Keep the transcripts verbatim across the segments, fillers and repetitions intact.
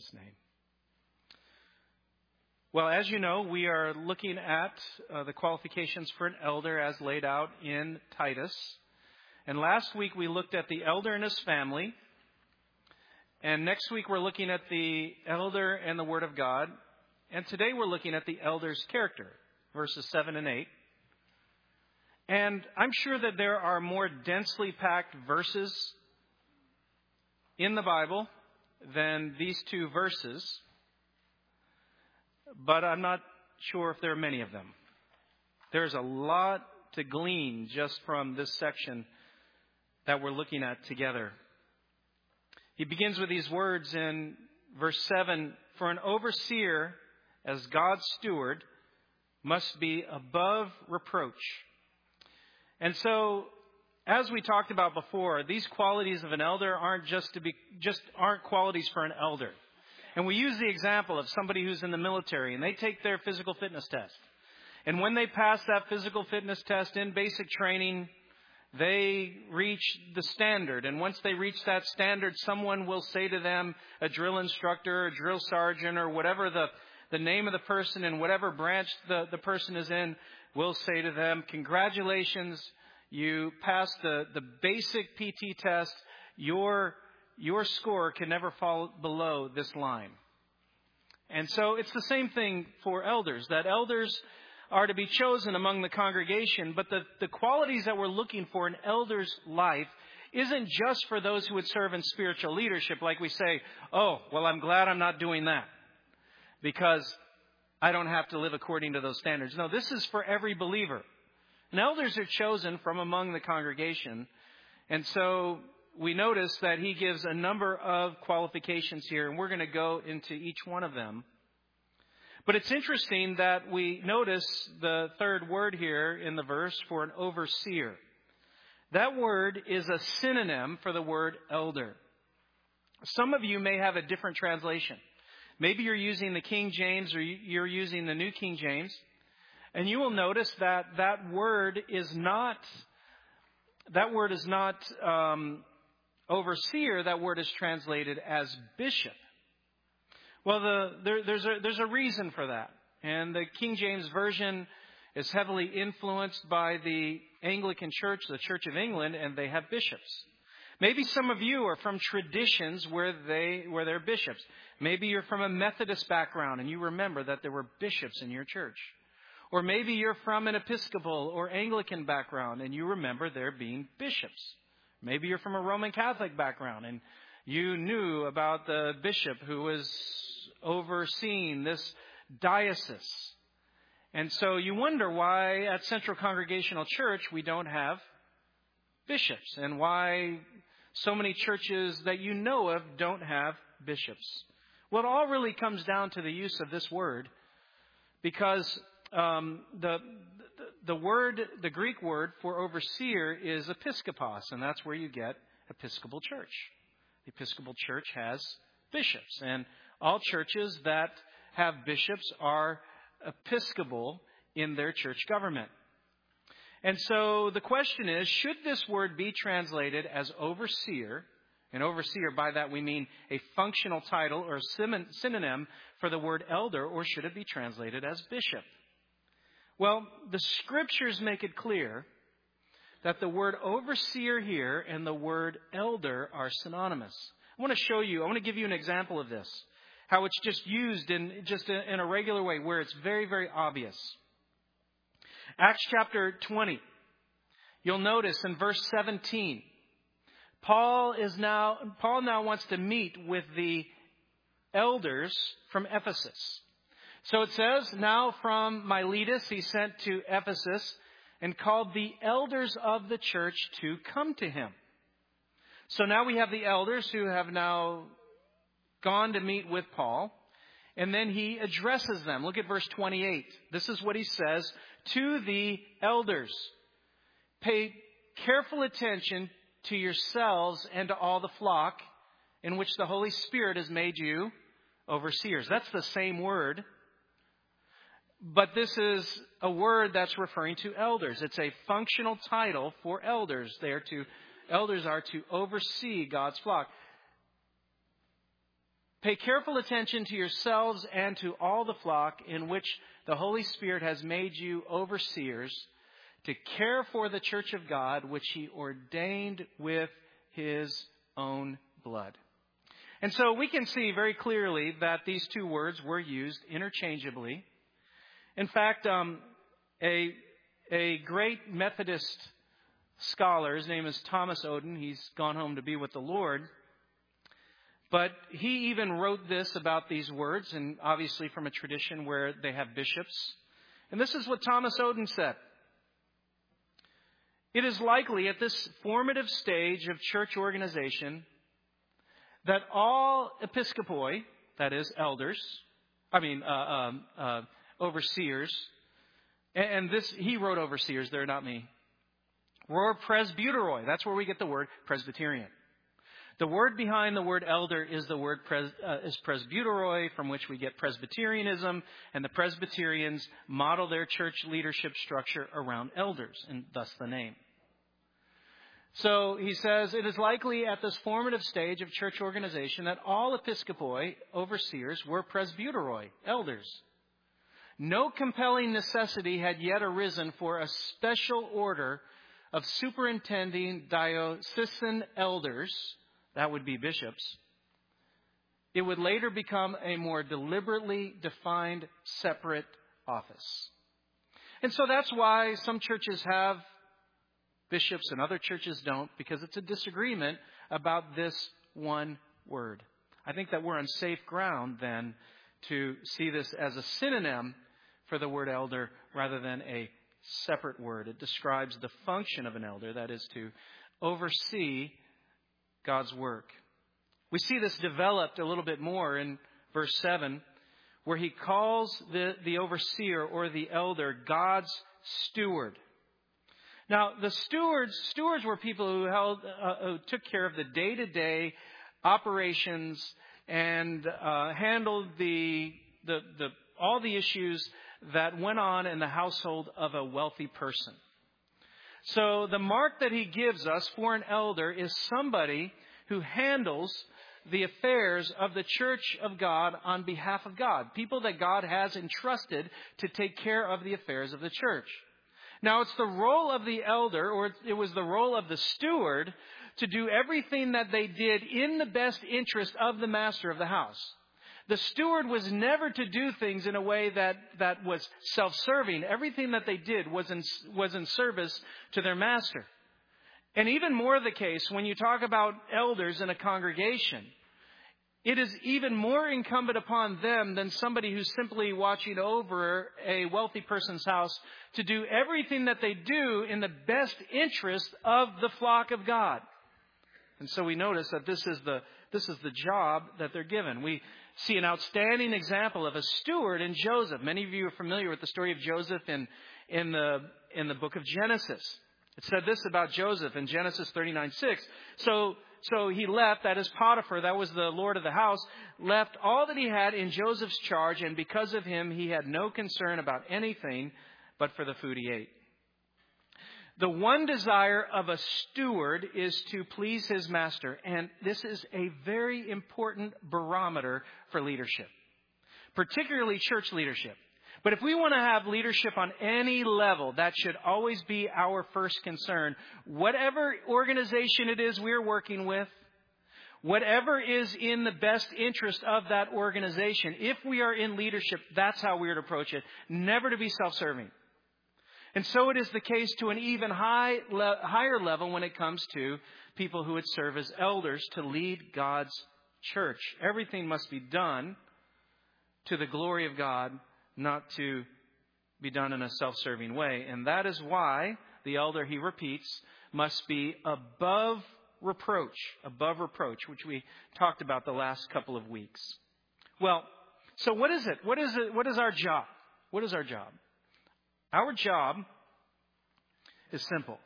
Jesus' name. Well, as you know, we are looking at uh, the qualifications for an elder as laid out in Titus. And last week we looked at the elder and his family. And next week we're looking at the elder and the Word of God. And today we're looking at the elder's character, verses seven and eight. And I'm sure that there are more densely packed verses in the Bible than these two verses. But I'm not sure if there are many of them. There's a lot to glean just from this section that we're looking at together. He begins with these words in verse seven, "For an overseer, as God's steward, must be above reproach." And so, as we talked about before, these qualities of an elder aren't just to be just aren't qualities for an elder. And we use the example of somebody who's in the military and they take their physical fitness test. And when they pass that physical fitness test in basic training, they reach the standard. And once they reach that standard, someone will say to them, a drill instructor, a drill sergeant, or whatever the, the name of the person in whatever branch the, the person is in, will say to them, "Congratulations, you passed the, the basic P T test. Your Your score can never fall below this line." And so it's the same thing for elders, that elders are to be chosen among the congregation. But the, the qualities that we're looking for in elders' life isn't just for those who would serve in spiritual leadership. Like we say, "Oh, well, I'm glad I'm not doing that because I don't have to live according to those standards." No, this is for every believer. And elders are chosen from among the congregation. And so we notice that he gives a number of qualifications here, and we're going to go into each one of them. But it's interesting that we notice the third word here in the verse for an overseer. That word is a synonym for the word elder. Some of you may have a different translation. Maybe you're using the King James or you're using the New King James, and you will notice that that word is not, that word is not, um, overseer. That word is translated as bishop. Well, the, there, there's a there's a reason for that, and the King James Version is heavily influenced by the Anglican Church, the Church of England, and they have bishops. Maybe some of you are from traditions where they where they're bishops. Maybe you're from a Methodist background and you remember that there were bishops in your church. Or maybe you're from an Episcopal or Anglican background and you remember there being bishops. Maybe you're from a Roman Catholic background and you knew about the bishop who was overseeing this diocese. And so you wonder why at Central Congregational Church we don't have bishops, and why so many churches that you know of don't have bishops. Well, it all really comes down to the use of this word, because um, the The word, the Greek word for overseer is episkopos, and that's where you get Episcopal Church. The Episcopal Church has bishops, and all churches that have bishops are Episcopal in their church government. And so the question is, should this word be translated as overseer? And overseer, by that we mean a functional title or synonym for the word elder, or should it be translated as bishop? Well, the Scriptures make it clear that the word overseer here and the word elder are synonymous. I want to show you, I want to give you an example of this, how it's just used in just in a regular way where it's very, very obvious. Acts chapter twenty, you'll notice in verse seventeen, Paul is now Paul now wants to meet with the elders from Ephesus. So it says, "Now from Miletus he sent to Ephesus and called the elders of the church to come to him." So now we have the elders who have now gone to meet with Paul. And then he addresses them. Look at verse twenty-eight. This is what he says to the elders. "Pay careful attention to yourselves and to all the flock in which the Holy Spirit has made you overseers." That's the same word. But this is a word that's referring to elders. It's a functional title for elders. They are to, elders are to oversee God's flock. Pay careful attention to yourselves and to all the flock in which the Holy Spirit has made you overseers to care for the church of God, which he ordained with his own blood. And so we can see very clearly that these two words were used interchangeably. In fact, um, a, a great Methodist scholar, his name is Thomas Oden, he's gone home to be with the Lord, but he even wrote this about these words, and obviously from a tradition where they have bishops. And this is what Thomas Oden said. It is likely at this formative stage of church organization that all episcopoi, that is elders, I mean uh, um, uh, overseers, and, and this he wrote overseers there, not me, were presbyteroi. That's where we get the word Presbyterian. The word behind the word elder is the word pres, uh, is presbyteroi, from which we get Presbyterianism, and the Presbyterians model their church leadership structure around elders, and thus the name. So he says, it is likely at this formative stage of church organization that all episcopoi, overseers, were presbyteroi, elders. No compelling necessity had yet arisen for a special order of superintending diocesan elders, that would be bishops. It would later become a more deliberately defined separate office. And so that's why some churches have bishops and other churches don't, because it's a disagreement about this one word. I think that we're on safe ground then to see this as a synonym for the word elder rather than a separate word. It describes the function of an elder, that is to oversee God's work. We see this developed a little bit more in verse seven, where he calls the, the overseer or the elder God's steward. Now, the stewards, stewards were people who held, uh, who took care of the day-to-day operations and uh, handled the, the, the all the issues that went on in the household of a wealthy person. So the mark that he gives us for an elder is somebody who handles the affairs of the church of God on behalf of God. People that God has entrusted to take care of the affairs of the church. Now, it's the role of the elder, or it was the role of the steward, to do everything that they did in the best interest of the master of the house. The steward was never to do things in a way that, that was self-serving. Everything that they did was in, was in service to their master. And even more the case when you talk about elders in a congregation, it is even more incumbent upon them than somebody who's simply watching over a wealthy person's house to do everything that they do in the best interest of the flock of God. And so we notice that this is the this is the job that they're given. We see an outstanding example of a steward in Joseph. Many of you are familiar with the story of Joseph in in the in the book of Genesis. It said this about Joseph in Genesis thirty-nine six. So So he left, that is Potiphar, that was the lord of the house, left all that he had in Joseph's charge, and because of him he had no concern about anything but for the food he ate. The one desire of a steward is to please his master, and this is a very important barometer for leadership, particularly church leadership. But if we want to have leadership on any level, that should always be our first concern. Whatever organization it is we're working with, whatever is in the best interest of that organization, if we are in leadership, that's how we would approach it. Never to be self-serving. And so it is the case to an even high, le- higher level when it comes to people who would serve as elders to lead God's church. Everything must be done to the glory of God, not to be done in a self-serving way. And that is why the elder, he repeats, must be above reproach, above reproach, which we talked about the last couple of weeks. Well, so what is it? What is it? What is our job? What is our job? Our job is simple.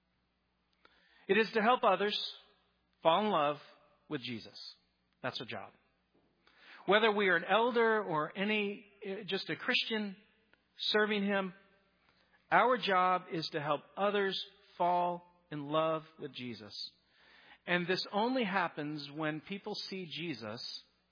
It is to help others fall in love with Jesus. That's our job. Whether we are an elder or any just a Christian serving him, our job is to help others fall in love with Jesus. And this only happens when people see Jesus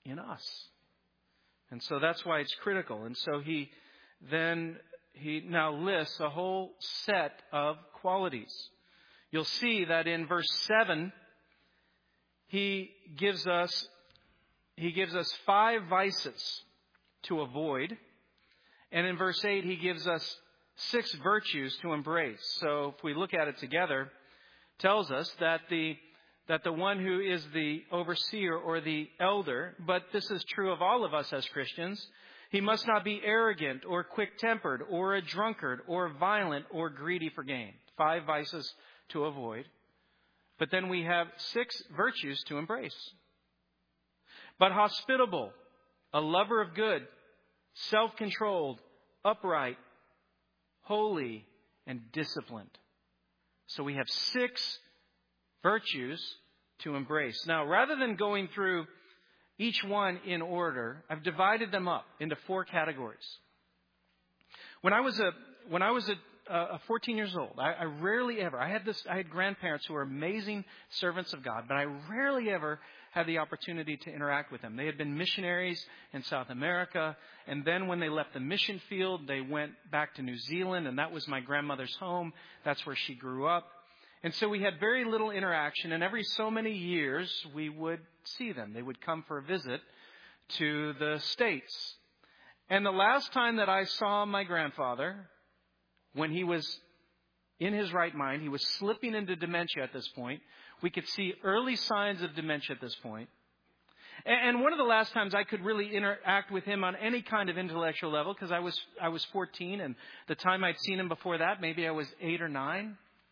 in us. And so that's why it's critical. And so he then, he now lists a whole set of qualities. You'll see that in verse seven, he gives us, he gives us five vices to avoid. And in verse eight, he gives us six virtues to embrace. So if we look at it together, tells us that the that the one who is the overseer or the elder, but this is true of all of us as Christians, he must not be arrogant or quick-tempered or a drunkard or violent or greedy for gain. Five vices to avoid. But then we have six virtues to embrace. But hospitable, a lover of good, self-controlled, upright, holy, and disciplined. So we have six virtues to embrace. Now, rather than going through each one in order, I've divided them up into four categories. When I was a when I was a, a fourteen years old, I, I rarely ever I had this I had grandparents who were amazing servants of God, but I rarely ever had the opportunity to interact with them. They had been missionaries in South America, and then when they left the mission field, they went back to New Zealand, and that was my grandmother's home. That's where she grew up. And so we had very little interaction, and every so many years we would see them. They would come for a visit to the States. And the last time that I saw my grandfather, when he was in his right mind, he was slipping into dementia at this point. We could see early signs of dementia at this point. And one of the last times I could really interact with him on any kind of intellectual level, because I was I was fourteen, and the time I'd seen him before that, maybe I was eight or nine.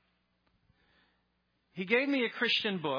He gave me a Christian book,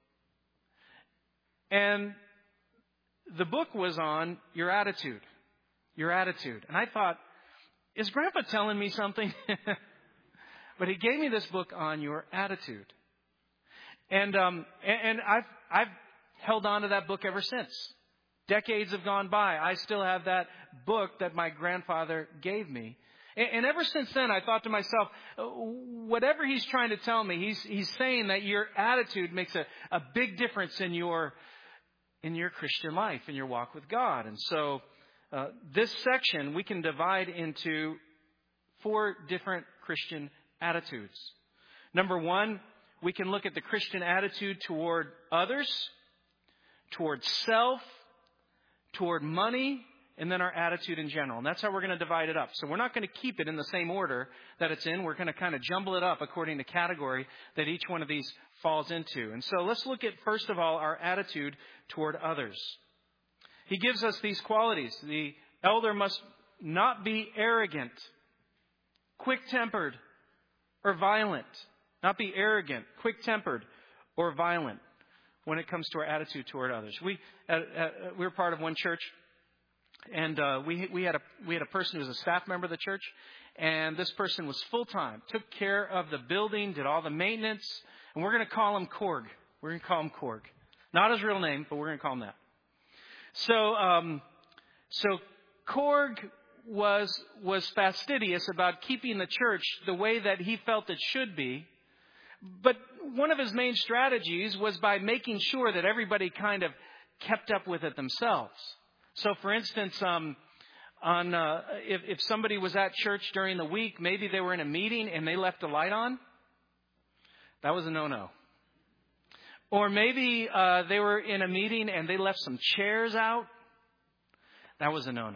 and the book was on your attitude, your attitude. And I thought, is Grandpa telling me something? But he gave me this book on your attitude. And um, and, and I've I've held on to that book ever since. Decades have gone by. I still have that book that my grandfather gave me. And ever since then, I thought to myself, whatever he's trying to tell me, he's he's saying that your attitude makes a, a big difference in your in your Christian life, in your walk with God. And so uh, this section we can divide into four different Christian attitudes. Number one, we can look at the Christian attitude toward others, toward self, toward money, and then our attitude in general. And that's how we're going to divide it up. So we're not going to keep it in the same order that it's in. We're going to kind of jumble it up according to category that each one of these falls into. And so let's look at, first of all, our attitude toward others. He gives us these qualities. The elder must not be arrogant, quick-tempered, or violent. Not be arrogant, quick-tempered, or violent when it comes to our attitude toward others. We, uh, uh, we're part of one church. And uh, we we had a we had a person who was a staff member of the church, and this person was full time, took care of the building, did all the maintenance, and we're going to call him Korg. We're going to call him Korg, not his real name, but we're going to call him that. So um, so Korg was was fastidious about keeping the church the way that he felt it should be, but one of his main strategies was by making sure that everybody kind of kept up with it themselves. So, for instance, um, on uh, if, if somebody was at church during the week, maybe they were in a meeting and they left a light on. That was a no-no. Or maybe uh, they were in a meeting and they left some chairs out. That was a no-no.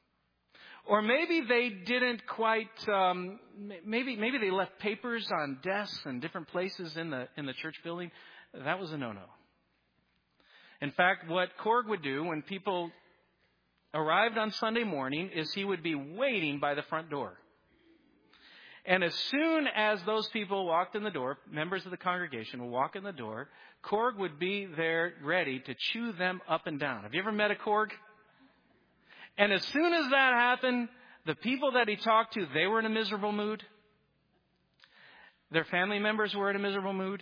Or maybe they didn't quite. Um, maybe maybe they left papers on desks and different places in the in the church building. That was a no-no. In fact, what Korg would do when people arrived on Sunday morning is he would be waiting by the front door. And as soon as those people walked in the door, members of the congregation would walk in the door, Korg would be there ready to chew them up and down. Have you ever met a Korg? And as soon as that happened, the people that he talked to, they were in a miserable mood. Their family members were in a miserable mood.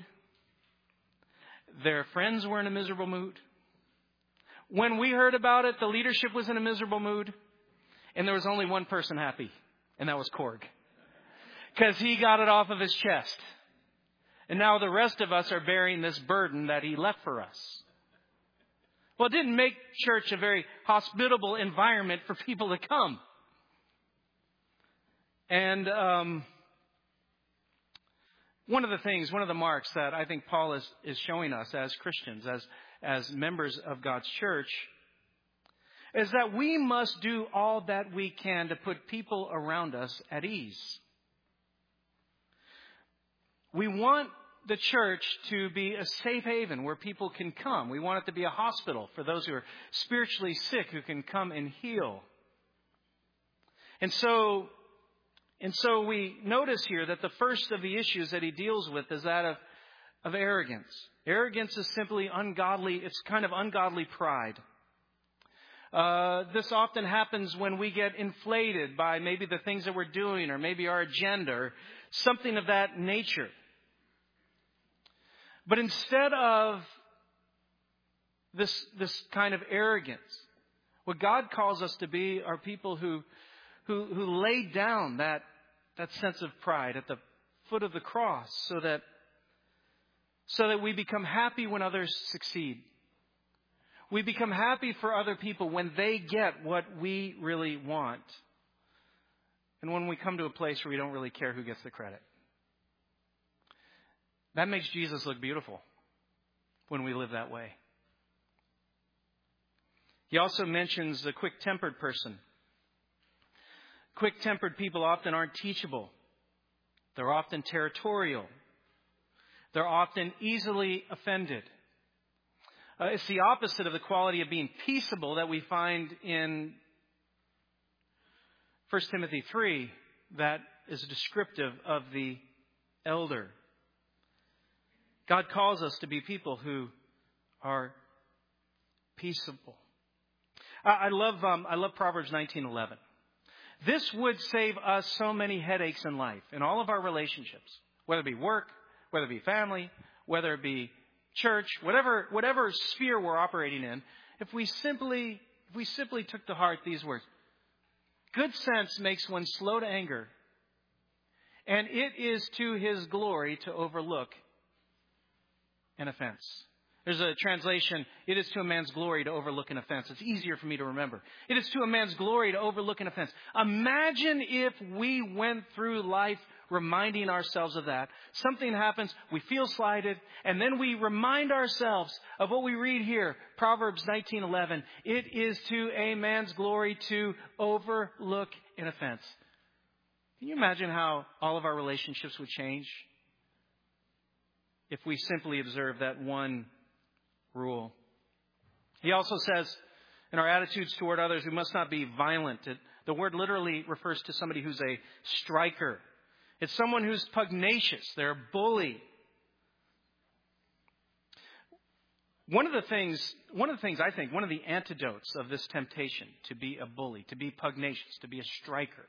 Their friends were in a miserable mood. When we heard about it, the leadership was in a miserable mood. And there was only one person happy. And that was Korg. Because he got it off of his chest. And now the rest of us are bearing this burden that he left for us. Well, it didn't make church a very hospitable environment for people to come. And um, one of the things, one of the marks that I think Paul is, is showing us as Christians, as, as members of God's church, is that we must do all that we can to put people around us at ease. We want the church to be a safe haven where people can come. We want it to be a hospital for those who are spiritually sick who can come and heal. And so, and so we notice here that the first of the issues that he deals with is that of, of arrogance. Arrogance is simply ungodly. It's kind of ungodly pride. Uh, this often happens when we get inflated by maybe the things that we're doing or maybe our agenda or something of that nature. But instead of this, this kind of arrogance, what God calls us to be are people who, who, who lay down that, that sense of pride at the foot of the cross so that, so that we become happy when others succeed. We become happy for other people when they get what we really want. And when we come to a place where we don't really care who gets the credit. That makes Jesus look beautiful when we live that way. He also mentions the quick-tempered person. Quick-tempered people often aren't teachable. They're often territorial. They're often easily offended. Uh, it's the opposite of the quality of being peaceable that we find in First Timothy three that is descriptive of the elder. God calls us to be people who are peaceable. I, I love um, I love Proverbs nineteen eleven. This would save us so many headaches in life, in all of our relationships, whether it be work, whether it be family, whether it be church, whatever whatever sphere we're operating in. If we simply if we simply took to heart these words, good sense makes one slow to anger, and it is to his glory to overlook an offense. There's a translation, it is to a man's glory to overlook an offense. It's easier for me to remember. It is to a man's glory to overlook an offense. Imagine if we went through life reminding ourselves of that. Something happens, we feel slighted, and then we remind ourselves of what we read here, Proverbs nineteen eleven. It is to a man's glory to overlook an offense. Can you imagine how all of our relationships would change if we simply observe that one rule? He also says in our attitudes toward others, we must not be violent. It, the word literally refers to somebody who's a striker. It's someone who's pugnacious. They're a bully. One of the things, one of the things I think, one of the antidotes of this temptation to be a bully, to be pugnacious, to be a striker,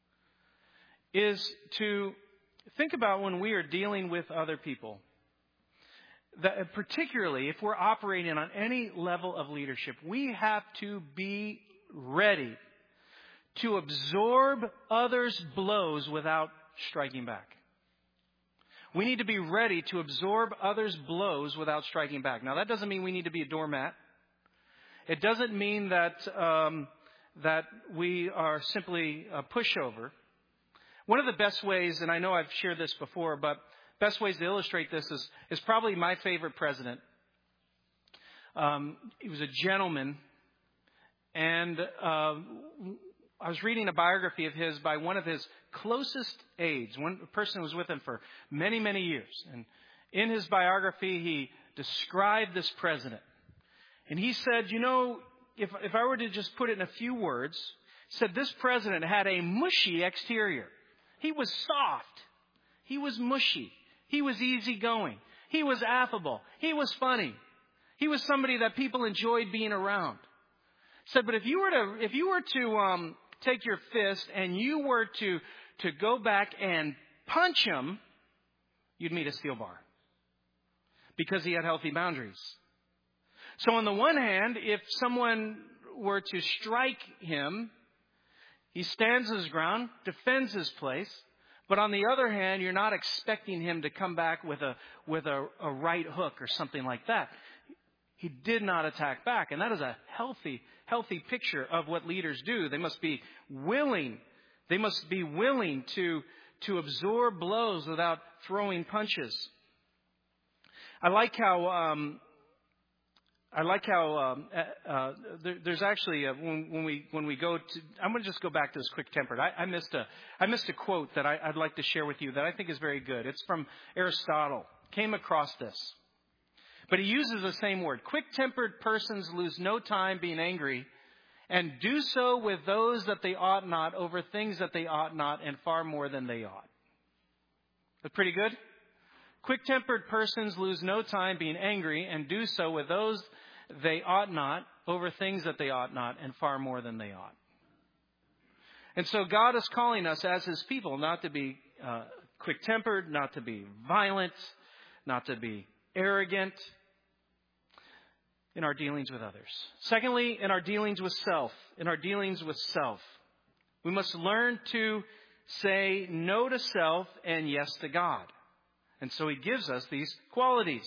is to think about when we are dealing with other people. That particularly if we're operating on any level of leadership, we have to be ready to absorb others' blows without striking back. We need to be ready to absorb others' blows without striking back. Now, that doesn't mean we need to be a doormat. It doesn't mean that um, that we are simply a pushover. One of the best ways, and I know I've shared this before, but best ways to illustrate this is, is probably my favorite president. Um, he was a gentleman, and uh, I was reading a biography of his by one of his closest aides, one person who was with him for many, many years. And in his biography, he described this president. And he said, you know, if, if I were to just put it in a few words, he said this president had a mushy exterior. He was soft. He was mushy. He was easygoing. He was affable. He was funny. He was somebody that people enjoyed being around. Said, but if you were to if you were to um, take your fist and you were to to go back and punch him, you'd meet a steel bar because he had healthy boundaries. So on the one hand, if someone were to strike him, he stands his ground, defends his place. But on the other hand, you're not expecting him to come back with a with a, a right hook or something like that. He did not attack back. And that is a healthy, healthy picture of what leaders do. They must be willing. They must be willing to, to absorb blows without throwing punches. I like how, um, I like how, um, uh, uh, there, there's actually, a, when, when we, when we go to, I'm going to just go back to this quick-tempered. I, I missed a, I missed a quote that I, I'd like to share with you that I think is very good. It's from Aristotle. Came across this. But he uses the same word. Quick-tempered persons lose no time being angry, and do so with those that they ought not, over things that they ought not, and far more than they ought. That's pretty good? Quick-tempered persons lose no time being angry, and do so with those they ought not, over things that they ought not, and far more than they ought. And so God is calling us as His people not to be uh, quick-tempered, not to be violent, not to be arrogant in our dealings with others. Secondly, in our dealings with self. In our dealings with self. We must learn to say no to self and yes to God. And so He gives us these qualities.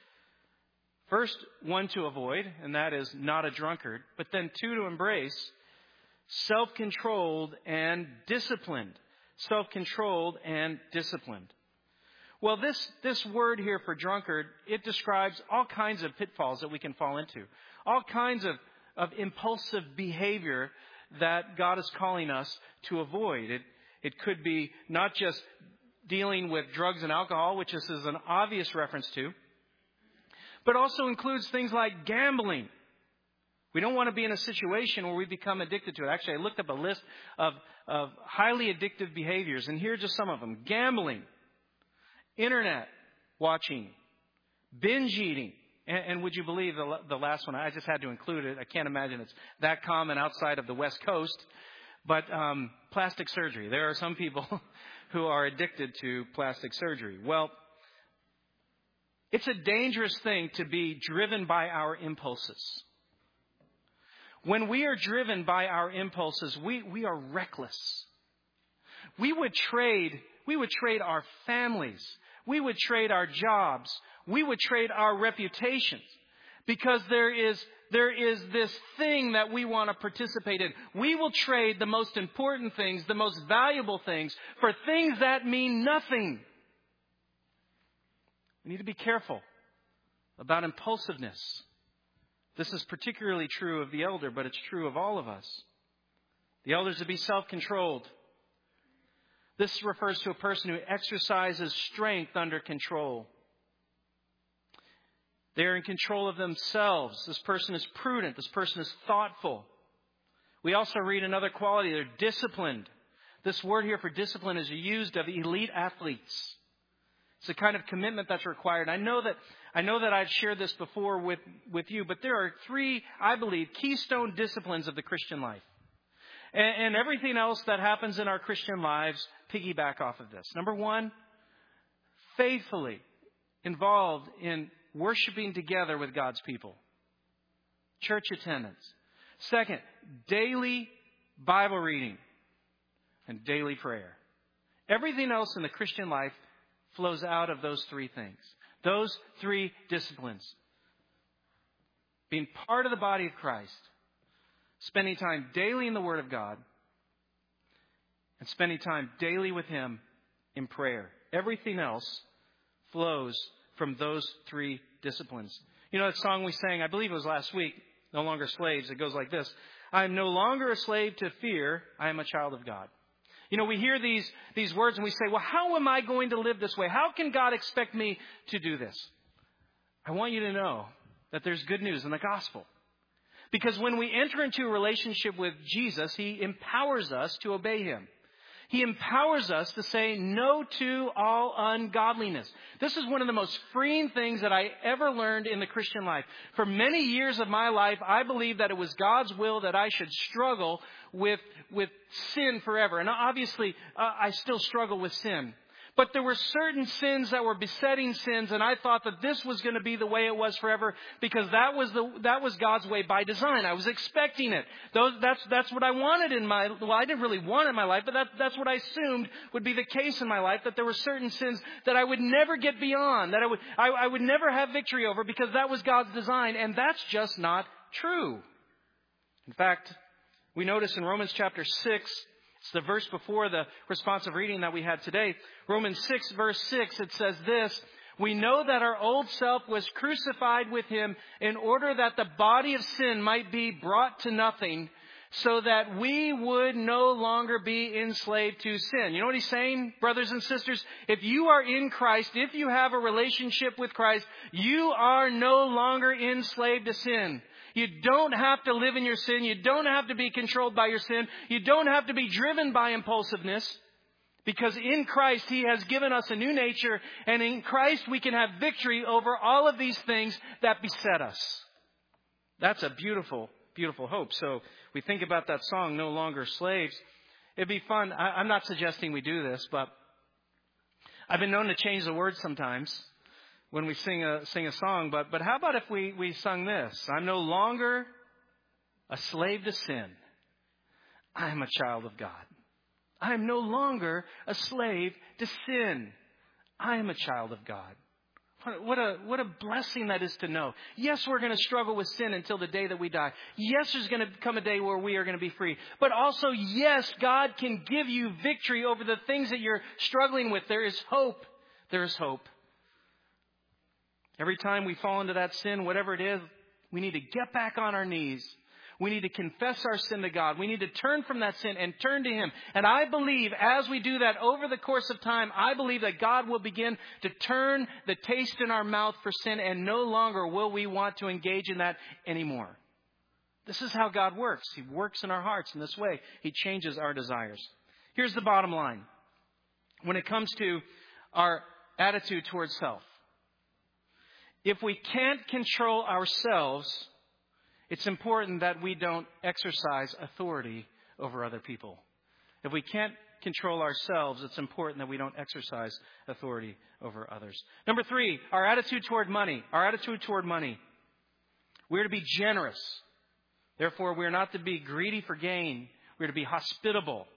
First, one to avoid, and that is not a drunkard. But then two to embrace, self-controlled and disciplined. Self-controlled and disciplined. Well, this, this word here for drunkard, it describes all kinds of pitfalls that we can fall into. All kinds of, of impulsive behavior that God is calling us to avoid. It, it could be not just dealing with drugs and alcohol, which this is an obvious reference to, but also includes things like gambling. We don't want to be in a situation where we become addicted to it. Actually, I looked up a list of, of highly addictive behaviors, and here are just some of them. Gambling. Internet watching, binge eating, and, and would you believe the, the last one? I just had to include it. I can't imagine it's that common outside of the West Coast. But um, plastic surgery. There are some people who are addicted to plastic surgery. Well, it's a dangerous thing to be driven by our impulses. When we are driven by our impulses, we, we are reckless. We would trade, we would trade our families. We would trade our jobs. We would trade our reputations because there is, there is this thing that we want to participate in. We will trade the most important things, the most valuable things for things that mean nothing. We need to be careful about impulsiveness. This is particularly true of the elder, but it's true of all of us. The elder is to be self-controlled. This refers to a person who exercises strength under control. They are in control of themselves. This person is prudent. This person is thoughtful. We also read another quality. They're disciplined. This word here for discipline is used of elite athletes. It's a kind of commitment that's required. I know that I know that I've shared this before with, with you, but there are three, I believe, keystone disciplines of the Christian life. And, and everything else that happens in our Christian lives piggyback off of this. Number one, faithfully involved in worshiping together with God's people. Church attendance. Second, daily Bible reading and daily prayer. Everything else in the Christian life flows out of those three things. Those three disciplines. Being part of the body of Christ. Spending time daily in the Word of God. And spending time daily with Him in prayer. Everything else flows from those three disciplines. You know that song we sang, I believe it was last week, No Longer Slaves. It goes like this. I am no longer a slave to fear. I am a child of God. You know, we hear these, these words and we say, well, how am I going to live this way? How can God expect me to do this? I want you to know that there's good news in the gospel. Because when we enter into a relationship with Jesus, He empowers us to obey Him. He empowers us to say no to all ungodliness. This is one of the most freeing things that I ever learned in the Christian life. For many years of my life, I believed that it was God's will that I should struggle with, with sin forever. And obviously, uh, I still struggle with sin. But there were certain sins that were besetting sins, and I thought that this was going to be the way it was forever because that was the that was God's way by design. I was expecting it. Those, that's that's what I wanted in my well, I didn't really want it in my life, but that, that's what I assumed would be the case in my life. That there were certain sins that I would never get beyond, that I would I, I would never have victory over because that was God's design, and that's just not true. In fact, we notice in Romans chapter six. It's the verse before the responsive reading that we had today. Romans six, verse six, it says this, "We know that our old self was crucified with him in order that the body of sin might be brought to nothing, so that we would no longer be enslaved to sin." You know what he's saying, brothers and sisters? If you are in Christ, if you have a relationship with Christ, you are no longer enslaved to sin. You don't have to live in your sin. You don't have to be controlled by your sin. You don't have to be driven by impulsiveness. Because in Christ, He has given us a new nature. And in Christ, we can have victory over all of these things that beset us. That's a beautiful, beautiful hope. So we think about that song, "No Longer Slaves." It'd be fun. I, I'm not suggesting we do this, but I've been known to change the words sometimes when we sing a sing a song, but but how about if we, we sung this? "I'm no longer a slave to sin. I am a child of God. I am no longer a slave to sin. I am a child of God." What a what a blessing that is to know. Yes, we're going to struggle with sin until the day that we die. Yes, there's going to come a day where we are going to be free. But also, yes, God can give you victory over the things that you're struggling with. There is hope. There is hope. Every time we fall into that sin, whatever it is, we need to get back on our knees. We need to confess our sin to God. We need to turn from that sin and turn to Him. And I believe as we do that over the course of time, I believe that God will begin to turn the taste in our mouth for sin, and no longer will we want to engage in that anymore. This is how God works. He works in our hearts in this way. He changes our desires. Here's the bottom line. When it comes to our attitude towards self, if we can't control ourselves, it's important that we don't exercise authority over other people. If we can't control ourselves, it's important that we don't exercise authority over others. Number three, our attitude toward money. Our attitude toward money. We're to be generous. Therefore, we're not to be greedy for gain. We're to be hospitable.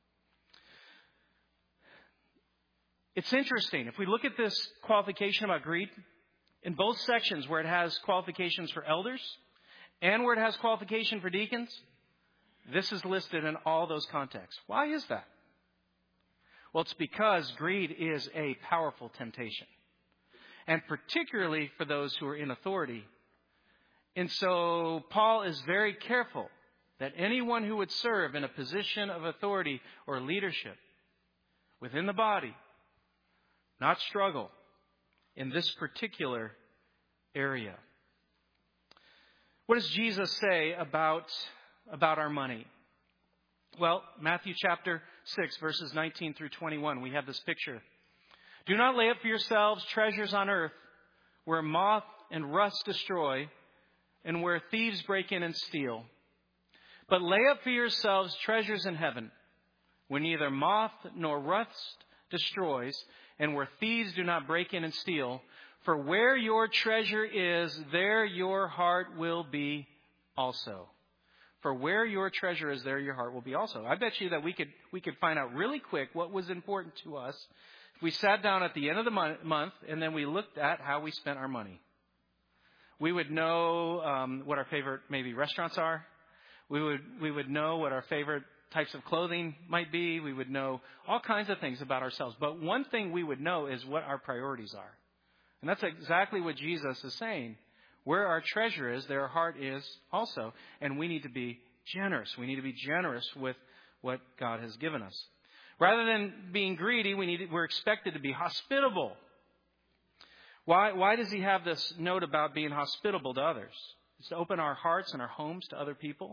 It's interesting. If we look at this qualification about greed, in both sections where it has qualifications for elders and where it has qualification for deacons, this is listed in all those contexts. Why is that? Well, it's because greed is a powerful temptation, and particularly for those who are in authority. And so Paul is very careful that anyone who would serve in a position of authority or leadership within the body not struggle in this particular area. What does Jesus say about, about our money? Well, Matthew chapter six, verses nineteen through twenty-one, we have this picture. "Do not lay up for yourselves treasures on earth, where moth and rust destroy, and where thieves break in and steal. But lay up for yourselves treasures in heaven, where neither moth nor rust destroys, and where thieves do not break in and steal. For where your treasure is, there your heart will be also." For where your treasure is, there your heart will be also. I bet you that we could we could find out really quick what was important to us if we sat down at the end of the month and then we looked at how we spent our money. We would know um, what our favorite maybe restaurants are. We would we would know what our favorite types of clothing might be. We would know all kinds of things about ourselves. But one thing we would know is what our priorities are. And that's exactly what Jesus is saying. Where our treasure is, there our heart is also. And we need to be generous. We need to be generous with what God has given us. Rather than being greedy, we need, we're expected to be hospitable. Why, why does he have this note about being hospitable to others? It's to open our hearts and our homes to other people.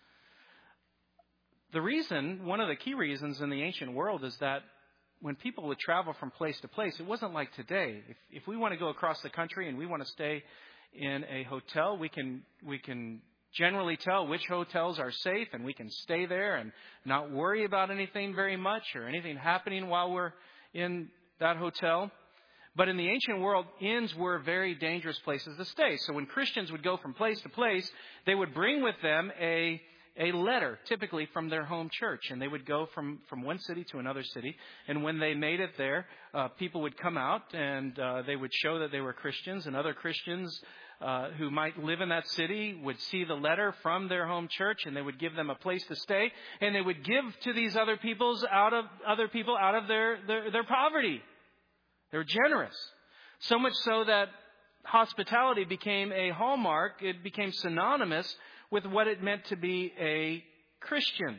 The reason, one of the key reasons in the ancient world is that when people would travel from place to place, it wasn't like today. If, if we want to go across the country and we want to stay in a hotel, we can we can generally tell which hotels are safe, and we can stay there and not worry about anything very much or anything happening while we're in that hotel. But in the ancient world, inns were very dangerous places to stay. So when Christians would go from place to place, they would bring with them a a letter, typically from their home church. And they would go from, from one city to another city. And when they made it there, uh, people would come out and uh, they would show that they were Christians. And other Christians uh, who might live in that city would see the letter from their home church, and they would give them a place to stay. And they would give to these other people's out of other people out of their, their, their poverty. They were generous. So much so that hospitality became a hallmark. It became synonymous with what it meant to be a Christian.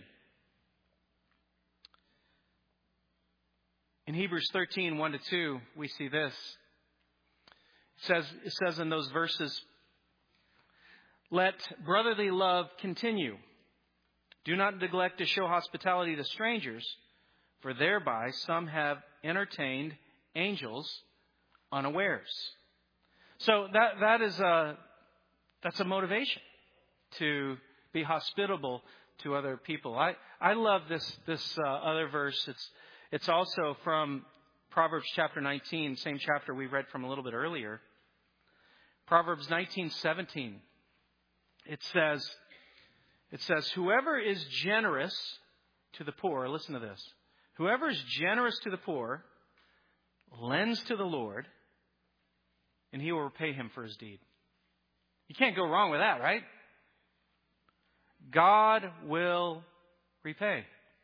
In Hebrews thirteen, one to two, we see this. It says, it says in those verses, "Let brotherly love continue. Do not neglect to show hospitality to strangers, for thereby some have entertained angels unawares." So that that is a that's a motivation to be hospitable to other people. I, I love this this uh, other verse. It's it's also from Proverbs chapter nineteen, same chapter we read from a little bit earlier. Proverbs nineteen seventeen. It says it says whoever is generous to the poor, listen to this. Whoever is generous to the poor lends to the Lord, and He will repay him for his deed. You can't go wrong with that, right? God will repay.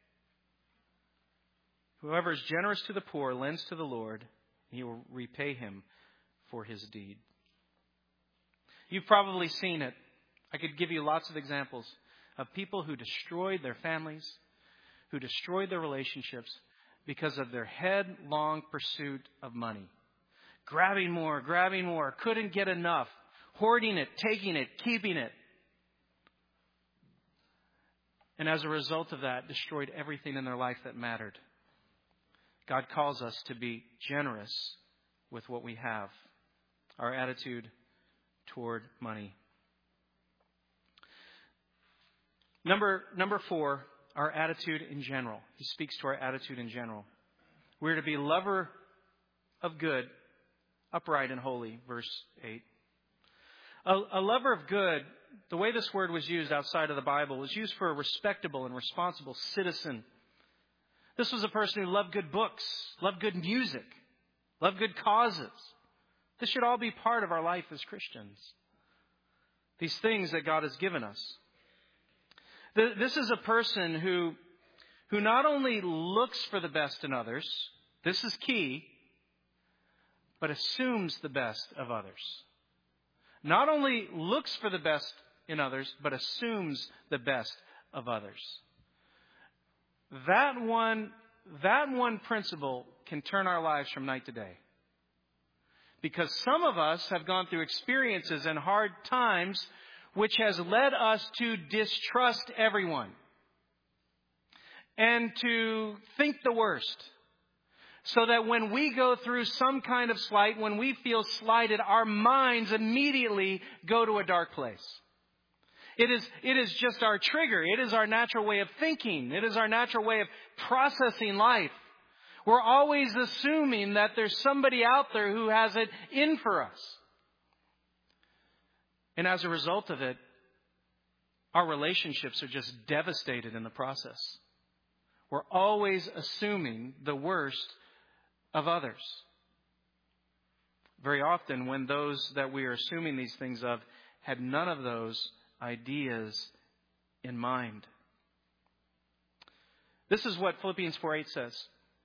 Whoever is generous to the poor lends to the Lord, and He will repay him for his deed. You've probably seen it. I could give you lots of examples of people who destroyed their families, who destroyed their relationships because of their headlong pursuit of money. Grabbing more, grabbing more, couldn't get enough, hoarding it, taking it, keeping it. And as a result of that, destroyed everything in their life that mattered. God calls us to be generous with what we have. Our attitude toward money. Number, number four, our attitude in general. He speaks to our attitude in general. We're to be lover of good, upright and holy, verse eight. A, a lover of good, the way this word was used outside of the Bible, was used for a respectable and responsible citizen. This was a person who loved good books, loved good music, loved good causes. This should all be part of our life as Christians. These things that God has given us. This is a person who, who not only looks for the best in others, this is key, but assumes the best of others. Not only looks for the best in others, but assumes the best of others. That one, that one principle can turn our lives from night to day. Because some of us have gone through experiences and hard times which has led us to distrust everyone and to think the worst. So that when we go through some kind of slight, when we feel slighted, our minds immediately go to a dark place. It is, it is just our trigger. It is our natural way of thinking. It is our natural way of processing life. We're always assuming that there's somebody out there who has it in for us. And as a result of it, our relationships are just devastated in the process. We're always assuming the worst of others. Very often when those that we are assuming these things of had none of those ideas in mind. This is what Philippians four eight says.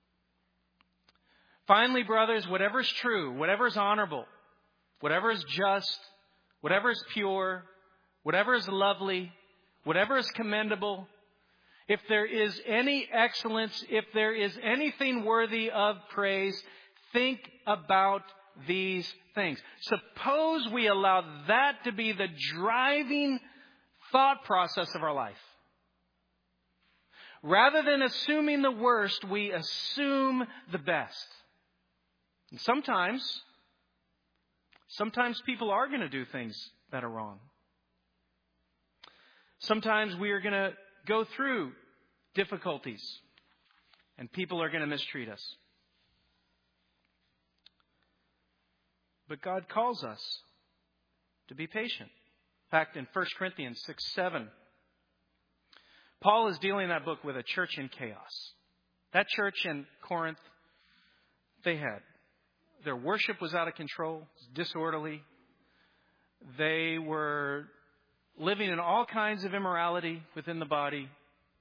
Finally, brothers, whatever is true, whatever is honorable, whatever is just, whatever is pure, whatever is lovely, whatever is commendable, if there is any excellence, if there is anything worthy of praise, think about these things. Suppose we allow that to be the driving thought process of our life. Rather than assuming the worst, we assume the best. And sometimes, sometimes people are going to do things that are wrong. Sometimes we are going to go through difficulties and people are going to mistreat us. But God calls us to be patient. In fact, in First Corinthians six seven, Paul is dealing in that book with a church in chaos. That church in Corinth, they had, their worship was out of control, disorderly. They were living in all kinds of immorality within the body.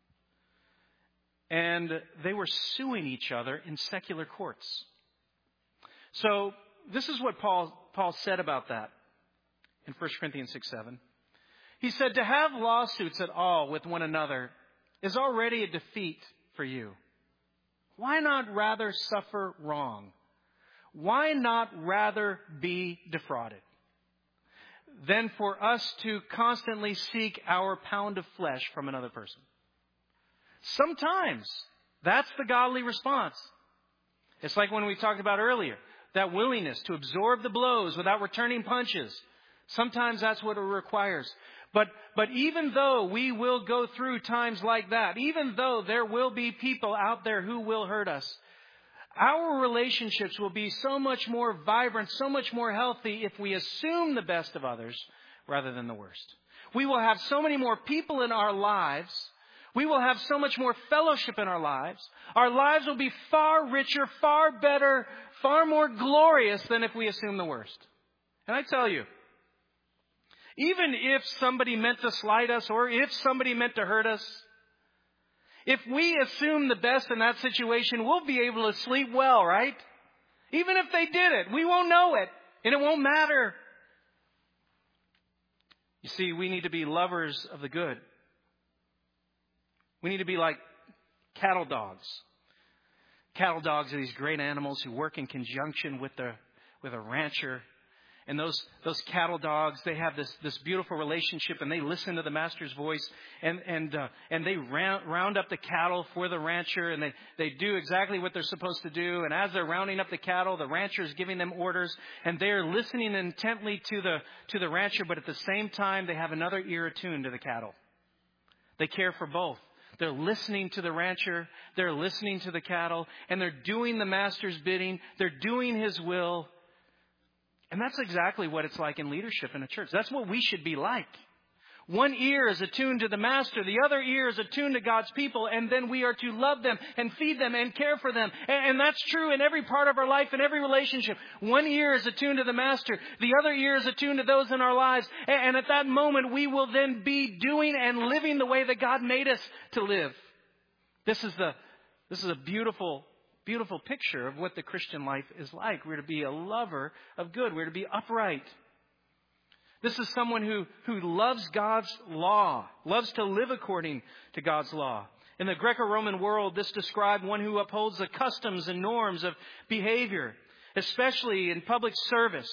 And they were suing each other in secular courts. So this is what Paul, Paul said about that in First Corinthians six seven. He said, to have lawsuits at all with one another is already a defeat for you. Why not rather suffer wrong? Why not rather be defrauded? Than for us to constantly seek our pound of flesh from another person. Sometimes that's the godly response. It's like when we talked about earlier, that willingness to absorb the blows without returning punches. Sometimes that's what it requires. But, but even though we will go through times like that, even though there will be people out there who will hurt us, our relationships will be so much more vibrant, so much more healthy if we assume the best of others rather than the worst. We will have so many more people in our lives. We will have so much more fellowship in our lives. Our lives will be far richer, far better, far more glorious than if we assume the worst. And I tell you, even if somebody meant to slight us or if somebody meant to hurt us, if we assume the best in that situation, we'll be able to sleep well, right? Even if they did it, we won't know it, and it won't matter. You see, we need to be lovers of the good. We need to be like cattle dogs. Cattle dogs are these great animals who work in conjunction with the with a rancher. And those those cattle dogs, they have this, this beautiful relationship, and they listen to the master's voice, and and uh, and they round, round up the cattle for the rancher, and they, they do exactly what they're supposed to do. And as they're rounding up the cattle, the rancher is giving them orders, and they're listening intently to the to the rancher, but at the same time, they have another ear attuned to the cattle. They care for both. They're listening to the rancher, they're listening to the cattle, and they're doing the master's bidding. They're doing his will. And that's exactly what it's like in leadership in a church. That's what we should be like. One ear is attuned to the master. The other ear is attuned to God's people. And then we are to love them and feed them and care for them. And, and that's true in every part of our life, in every relationship. One ear is attuned to the master. The other ear is attuned to those in our lives. And, and at that moment, we will then be doing and living the way that God made us to live. This is the, this is a beautiful Beautiful picture of what the Christian life is like. We're to be a lover of good. We're to be upright. This is someone who, who loves God's law, loves to live according to God's law. In the Greco-Roman world, this described one who upholds the customs and norms of behavior, especially in public service.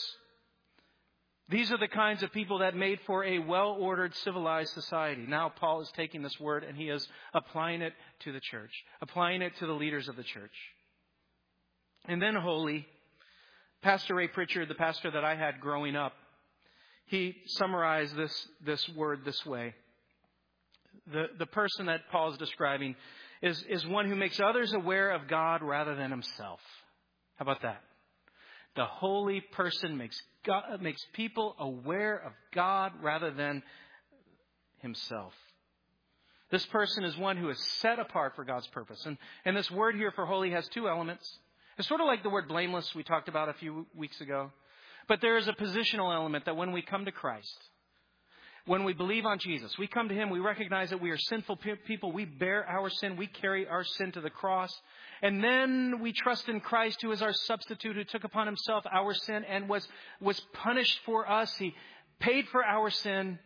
These are the kinds of people that made for a well-ordered, civilized society. Now Paul is taking this word and he is applying it to the church, applying it to the leaders of the church. And then holy. Pastor Ray Pritchard, the pastor that I had growing up, he summarized this, this word this way. The, the person that Paul is describing is, is one who makes others aware of God rather than himself. How about that? The holy person makes God, makes people aware of God rather than himself. This person is one who is set apart for God's purpose. And, and this word here for holy has two elements. It's sort of like the word blameless we talked about a few weeks ago. But there is a positional element that when we come to Christ, when we believe on Jesus, we come to Him, we recognize that we are sinful people. We bear our sin. We carry our sin to the cross. And then we trust in Christ, who is our substitute, who took upon Himself our sin and was, was punished for us. He paid for our sin.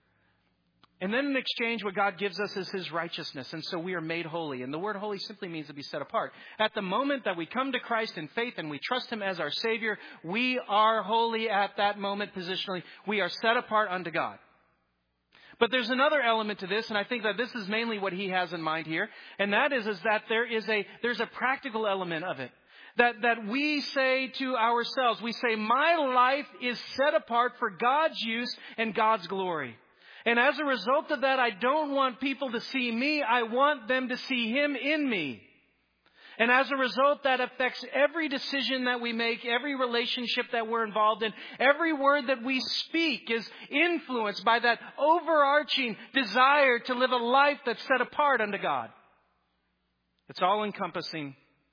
And then in exchange, what God gives us is His righteousness. And so we are made holy. And the word holy simply means to be set apart. At the moment that we come to Christ in faith and we trust Him as our Savior, we are holy at that moment positionally. We are set apart unto God. But there's another element to this, and I think that this is mainly what he has in mind here. And that is, is that there is a, there's a practical element of it. That, that we say to ourselves, we say, my life is set apart for God's use and God's glory. And as a result of that, I don't want people to see me. I want them to see Him in me. And as a result, that affects every decision that we make, every relationship that we're involved in. Every word that we speak is influenced by that overarching desire to live a life that's set apart unto God. It's all encompassing.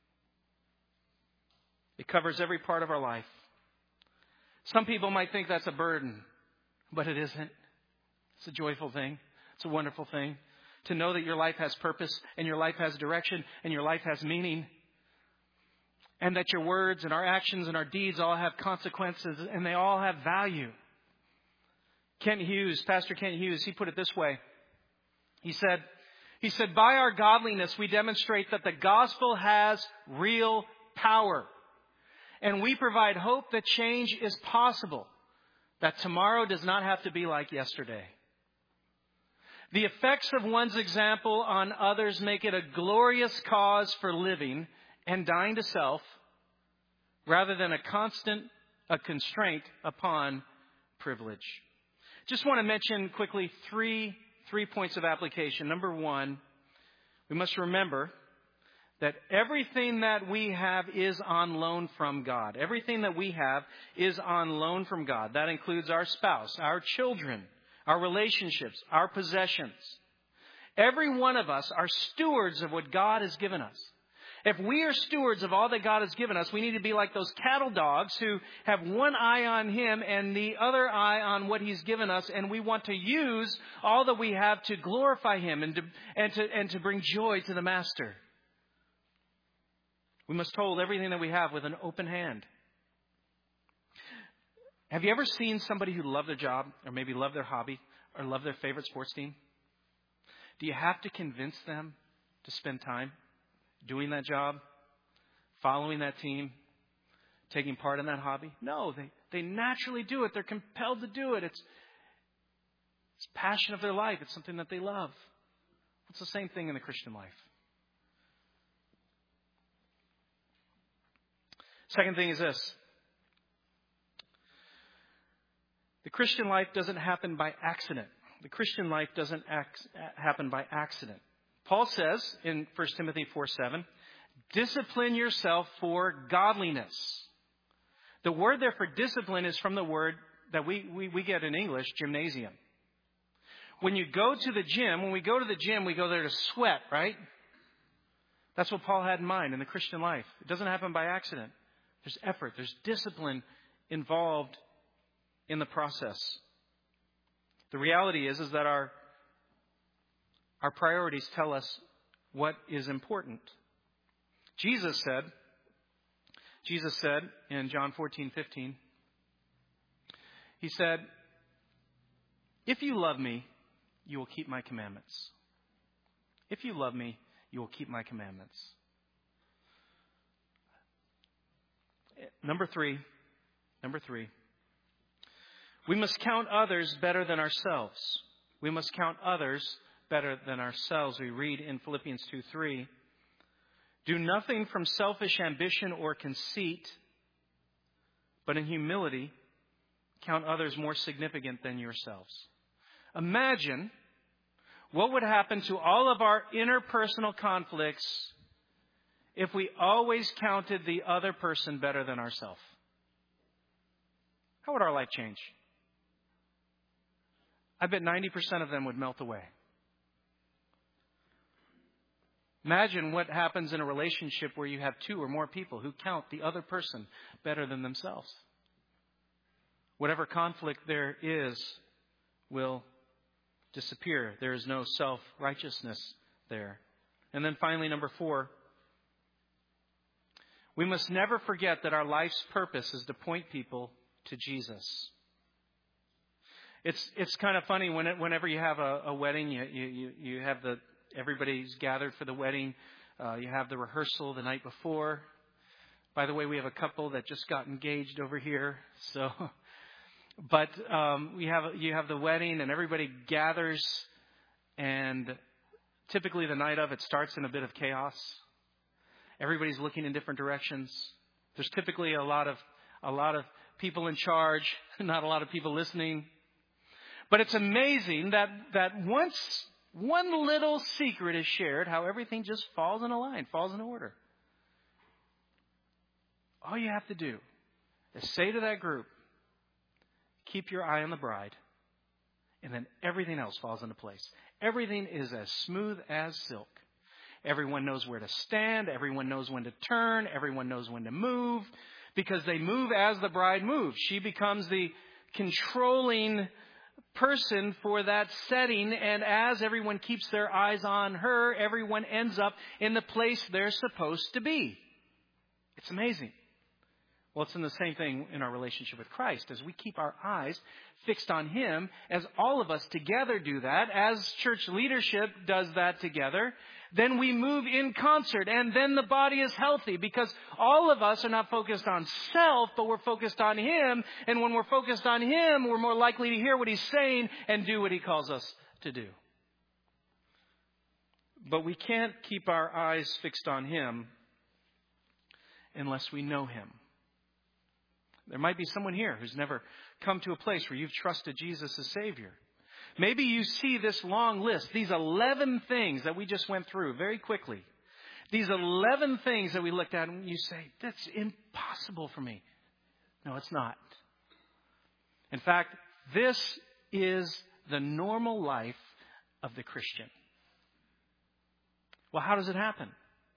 It covers every part of our life. Some people might think that's a burden, but it isn't. It's a joyful thing. It's a wonderful thing to know that your life has purpose and your life has direction and your life has meaning, and that your words and our actions and our deeds all have consequences and they all have value. Kent Hughes, Pastor Kent Hughes, he put it this way. He said, he said, by our godliness, we demonstrate that the gospel has real power. And we provide hope that change is possible, that tomorrow does not have to be like yesterday. The effects of one's example on others make it a glorious cause for living and dying to self, rather than a constant, a constraint upon privilege. Just want to mention quickly three, three points of application. Number one, we must remember that everything that we have is on loan from God. Everything that we have is on loan from God. That includes our spouse, our children, our relationships, our possessions. Every one of us are stewards of what God has given us. If we are stewards of all that God has given us, we need to be like those cattle dogs who have one eye on Him and the other eye on what He's given us. And we want to use all that we have to glorify Him and to, and to, and to bring joy to the Master. We must hold everything that we have with an open hand. Have you ever seen somebody who loved their job, or maybe loved their hobby, or loved their favorite sports team? Do you have to convince them to spend time doing that job, following that team, taking part in that hobby? No, they, they naturally do it. They're compelled to do it. It's, it's passion of their life. It's something that they love. It's the same thing in the Christian life. Second thing is this. The Christian life doesn't happen by accident. The Christian life doesn't act, happen by accident. Paul says in First Timothy four seven, discipline yourself for godliness. The word there for discipline is from the word that we, we, we get in English, gymnasium. When you go to the gym, when we go to the gym, we go there to sweat, right? That's what Paul had in mind in the Christian life. It doesn't happen by accident. There's effort. There's discipline involved in the process. The reality is, is that our, our priorities tell us what is important. Jesus said, Jesus said in John fourteen fifteen, He said, if you love me, you will keep my commandments. If you love me, you will keep my commandments. Number three, number three, we must count others better than ourselves. We must count others better than ourselves. We read in Philippians two three, do nothing from selfish ambition or conceit, but in humility count others more significant than yourselves. Imagine what would happen to all of our interpersonal conflicts if we always counted the other person better than ourselves. How would our life change? I bet ninety percent of them would melt away. Imagine what happens in a relationship where you have two or more people who count the other person better than themselves. Whatever conflict there is will disappear. There is no self-righteousness there. And then finally, number four, we must never forget that our life's purpose is to point people to Jesus. It's it's kind of funny when it, whenever you have a, a wedding, you, you you have the everybody's gathered for the wedding. Uh, you have the rehearsal the night before. By the way, we have a couple that just got engaged over here. So, but um, we have you have the wedding and everybody gathers, and typically the night of it starts in a bit of chaos. Everybody's looking in different directions. There's typically a lot of a lot of people in charge, not a lot of people listening. But it's amazing that, that once one little secret is shared, how everything just falls in a line, falls in order. All you have to do is say to that group, keep your eye on the bride, and then everything else falls into place. Everything is as smooth as silk. Everyone knows where to stand. Everyone knows when to turn. Everyone knows when to move, because they move as the bride moves. She becomes the controlling person for that setting, and as everyone keeps their eyes on her, everyone ends up in the place they're supposed to be. It's amazing. Well, it's in the same thing in our relationship with Christ. As we keep our eyes fixed on Him, as all of us together do that, as church leadership does that together, then we move in concert, and then the body is healthy, because all of us are not focused on self, but we're focused on Him. And when we're focused on Him, we're more likely to hear what He's saying and do what He calls us to do. But we can't keep our eyes fixed on Him unless we know Him. There might be someone here who's never come to a place where you've trusted Jesus as Savior. Maybe you see this long list, these eleven things that we just went through very quickly. These eleven things that we looked at, and you say, that's impossible for me. No, it's not. In fact, this is the normal life of the Christian. Well, how does it happen?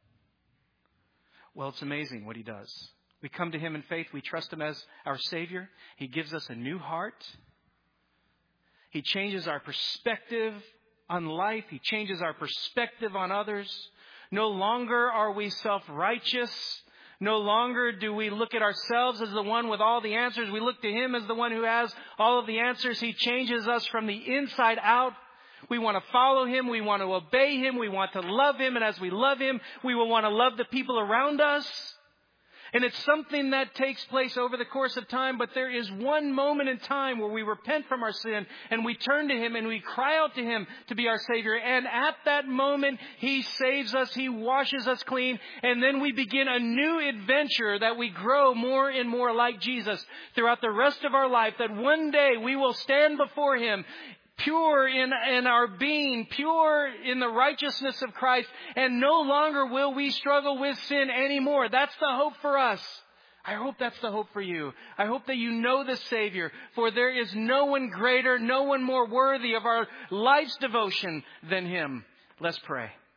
Well, it's amazing what He does. We come to Him in faith. We trust Him as our Savior. He gives us a new heart. He changes our perspective on life. He changes our perspective on others. No longer are we self-righteous. No longer do we look at ourselves as the one with all the answers. We look to Him as the one who has all of the answers. He changes us from the inside out. We want to follow Him. We want to obey Him. We want to love Him. And as we love Him, we will want to love the people around us. And it's something that takes place over the course of time, but there is one moment in time where we repent from our sin and we turn to Him and we cry out to Him to be our Savior. And at that moment, He saves us, He washes us clean, and then we begin a new adventure that we grow more and more like Jesus throughout the rest of our life, that one day we will stand before Him pure in, in our being, pure in the righteousness of Christ, and no longer will we struggle with sin anymore. That's the hope for us. I hope that's the hope for you. I hope that you know the Savior, for there is no one greater, no one more worthy of our life's devotion than Him. Let's pray.